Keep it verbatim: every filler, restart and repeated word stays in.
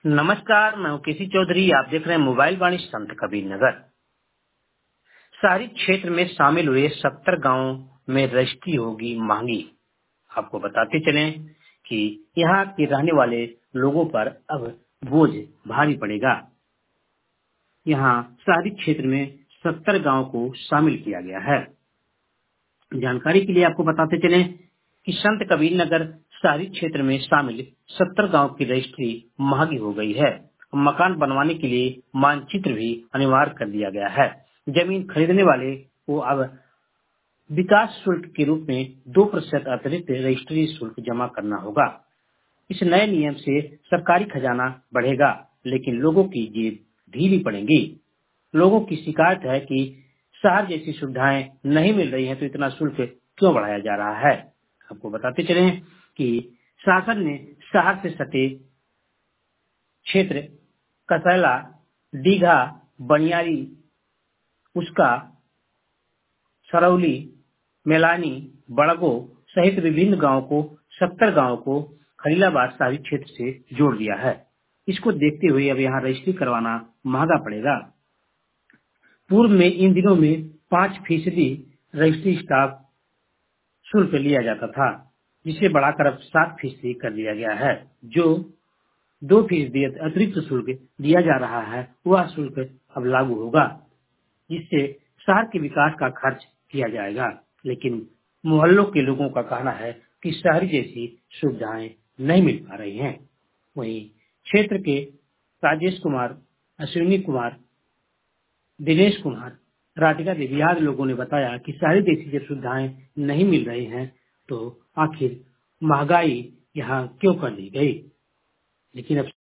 नमस्कार, मैं हूं केसी चौधरी। आप देख रहे हैं मोबाइल वाणी संत कबीर नगर। शहरी क्षेत्र में शामिल हुए सत्तर गांवों में रजिस्ट्री होगी महंगी। आपको बताते चलें कि यहाँ के रहने वाले लोगों पर अब बोझ भारी पड़ेगा। यहाँ शहरी क्षेत्र में सत्तर गांव को शामिल किया गया है। जानकारी के लिए आपको बताते चलें कि संत कबीर नगर शहरी क्षेत्र में शामिल सत्तर गांव की रजिस्ट्री महंगी हो गई है। मकान बनवाने के लिए मानचित्र भी अनिवार्य कर दिया गया है। जमीन खरीदने वाले को अब विकास शुल्क के रूप में दो प्रतिशत अतिरिक्त रजिस्ट्री शुल्क जमा करना होगा। इस नए नियम से सरकारी खजाना बढ़ेगा, लेकिन लोगों की जेब ढीली पड़ेगी। लोगों की शिकायत है कि शहर जैसी सुविधाएं नहीं मिल रही हैं, तो इतना शुल्क क्यों बढ़ाया जा रहा है। आपको बताते चलें कि शासन ने शहर से सटे क्षेत्र कसैला, दीघा, बनियारी, उसका, सरौली, मेलानी, बड़गो सहित विभिन्न गांवों को सत्तर गांवों को खलीलाबाद शहरी क्षेत्र से जोड़ दिया है। इसको देखते हुए अब यहाँ रजिस्ट्री करवाना महंगा पड़ेगा। पूर्व में इन दिनों में पाँच फीसदी रजिस्ट्री स्टाफ शुल्क लिया जाता था, जिसे बढ़ाकर अब सात फीसदी कर दिया गया है। जो दो फीसदी अतिरिक्त शुल्क दिया जा रहा है, वह शुल्क अब लागू होगा, जिससे शहर के विकास का खर्च किया जाएगा। लेकिन मोहल्लों के लोगों का कहना है कि शहरी जैसी सुविधाएं नहीं मिल पा रही हैं। वहीं क्षेत्र के राजेश कुमार, अश्विनी कुमार, दिनेश कुमार, राधिका देवी आदि लोगों ने बताया कि शहरी जैसी जब सुविधाएं नहीं मिल रही हैं, तो आखिर महंगाई यहाँ क्यों कर दी गई। लेकिन अब